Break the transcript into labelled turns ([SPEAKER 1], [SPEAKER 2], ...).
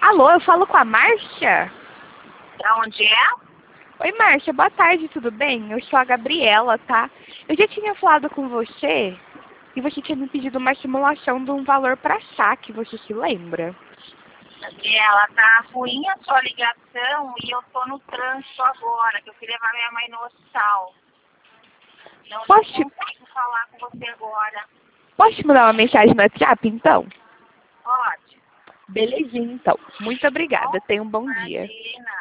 [SPEAKER 1] Alô, eu falo com a Márcia?
[SPEAKER 2] Da onde é?
[SPEAKER 1] Oi, Márcia, boa tarde, tudo bem? Eu sou a Gabriela, tá? Eu já tinha falado com você e você tinha me pedido uma simulação de um valor para saque, você se lembra?
[SPEAKER 2] Gabriela, tá ruim a sua ligação e eu tô no trânsito agora, que eu fui levar minha mãe no hospital. Não consigo falar com você agora.
[SPEAKER 1] Posso te mandar uma mensagem no WhatsApp, então?
[SPEAKER 2] Pode.
[SPEAKER 1] Belezinha, então. Muito obrigada. Tenha um bom dia.
[SPEAKER 2] Imagina.